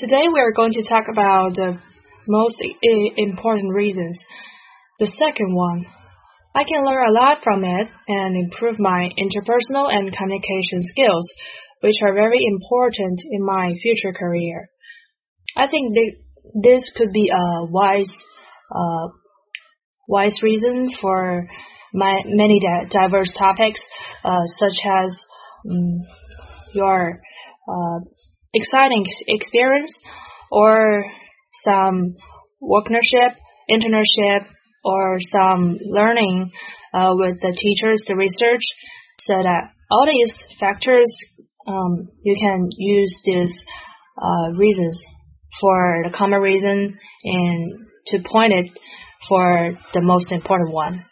Today we are going to talk about the most important reasons. The second one, I can learn a lot from it and improve my interpersonal and communication skills, which are very important in my future career. I think this could be a wise reason for many diverse topics, such as your exciting experience or some workmanship, internship, or some learning with the teachers, the research, so that all these factors you can use these reasons for the common reason and to point it for the most important one.